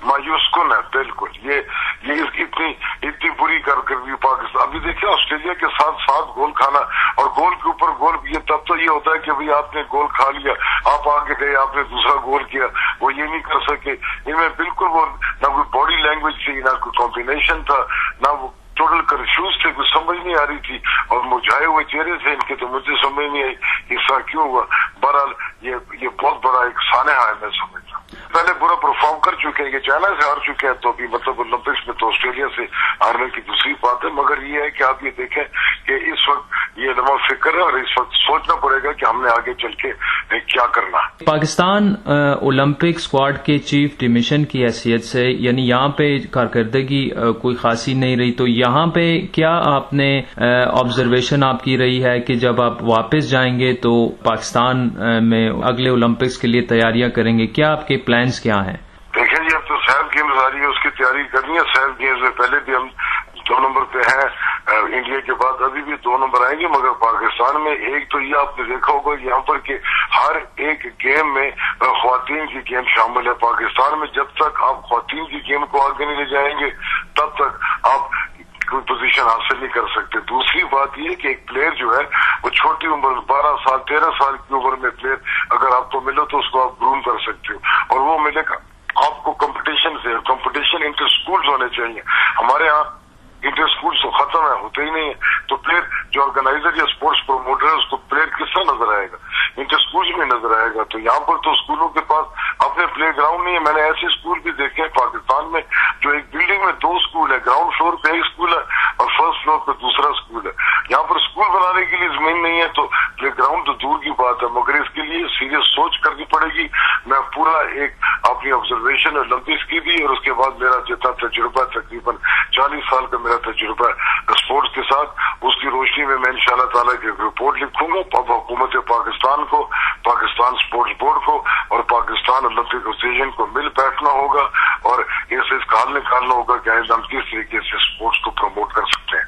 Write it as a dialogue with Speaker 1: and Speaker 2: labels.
Speaker 1: मायूस कन है बिल्कुल। ये इतनी बुरी कारकर्दगी पाकिस्तान। अभी देखिए ऑस्ट्रेलिया के साथ 7 गोल खाना और गोल के ऊपर गोल, ये तब तो ये होता है कि भाई आपने गोल खा लिया, आप आगे गए, आपने दूसरा गोल किया, वो ये नहीं कर सके। इनमें बिल्कुल वो ना कोई बॉडी लैंग्वेज थी, ना कोई कॉम्बिनेशन था, ना वो टोटल कंफ्यूज थे, कुछ समझ नहीं आ रही थी और मुरझाए हुए चेहरे थे इनके, तो मुझे समझ नहीं आई ऐसा क्यों हुआ। बहरहाल ये बहुत बड़ा एक सानहा है, मैं समझता हूँ। पहले बुरा परफॉर्म कर चुके हैं, ये चाइना से हार चुके हैं, तो अभी मतलब ओलंपिक्स में तो ऑस्ट्रेलिया से हारने की दूसरी बात है। मगर ये है कि आप ये देखें कि इस वक्त ये लम्हा फिक्र है और इस वक्त सोचना पड़ेगा कि हमने आगे चल के क्या करना।
Speaker 2: पाकिस्तान ओलंपिक स्क्वाड के चीफ डिमिशन की हैसियत से, यानी यहाँ पे कारकर्दगी कोई खासी नहीं रही, तो यहाँ पे क्या आपने ऑब्जर्वेशन आपकी रही है कि जब आप वापस जाएंगे तो पाकिस्तान में अगले ओलंपिक्स के लिए तैयारियां करेंगे, क्या आपके प्लान्स क्या हैं?
Speaker 1: देखिए जी, अब तो सैफ गेम्स आ रही है, उसकी तैयारी करनी है। सैफ गेम्स में पहले भी हम 2 नंबर पे हैं, इंडिया के बाद अभी भी 2 नंबर आएंगे। मगर पाकिस्तान में एक तो ये आपने देखा होगा यहाँ पर कि हर एक गेम में ख्वातीन की गेम शामिल है। पाकिस्तान में जब तक आप ख्वातीन की गेम को आगे नहीं ले जाएंगे तब तक आप कोई पोजीशन हासिल नहीं कर सकते। दूसरी बात ये कि एक प्लेयर जो है वो छोटी उम्र में 12 साल 13 साल की उम्र में प्लेयर अगर आपको मिले तो उसको आप ग्रूम कर सकते हो और वो मिलेगा आपको कंपटीशन से। कंपटीशन इंटर स्कूल्स होने चाहिए। हमारे यहाँ इंटर स्कूल्स तो खत्म है, होते ही नहीं है, तो प्लेयर जो ऑर्गेनाइजर या स्पोर्ट्स प्रोमोटर है उसको प्लेयर किस तरह नजर आएगा? इंटर स्कूल्स में नजर आएगा। तो यहाँ पर तो स्कूलों के पास अपने प्ले ग्राउंड नहीं है। मैंने ऐसे स्कूल भी देखे हैं पाकिस्तान में जो एक बिल्डिंग में 2 स्कूल है, ग्राउंड फ्लोर पे एक स्कूल है और फर्स्ट फ्लोर पे दूसरा स्कूल है। यहाँ पर स्कूल बनाने के लिए जमीन नहीं है तो प्ले ग्राउंड तो दूर की बात है। मगर इसके लिए सीरियस सोच करनी पड़ेगी। मैं पूरा एक अपनी ऑब्जर्वेशन ओलंपिक्स की भी और उसके बाद मेरा जितना तजुर्बा, तकरीबन 40 साल का मेरा तजुर्बा स्पोर्ट्स के साथ, उसकी रोशनी में मैं इंशाअल्लाह ताला की रिपोर्ट लिखूंगा। अब हुकूमत पाकिस्तान को, पाकिस्तान स्पोर्ट्स बोर्ड को और पाकिस्तान ओलंपिक एसोसिएशन को मिल बैठना होगा और इसका हल निकालना होगा कि हम किस तरीके से स्पोर्ट्स को प्रमोट कर सकते हैं।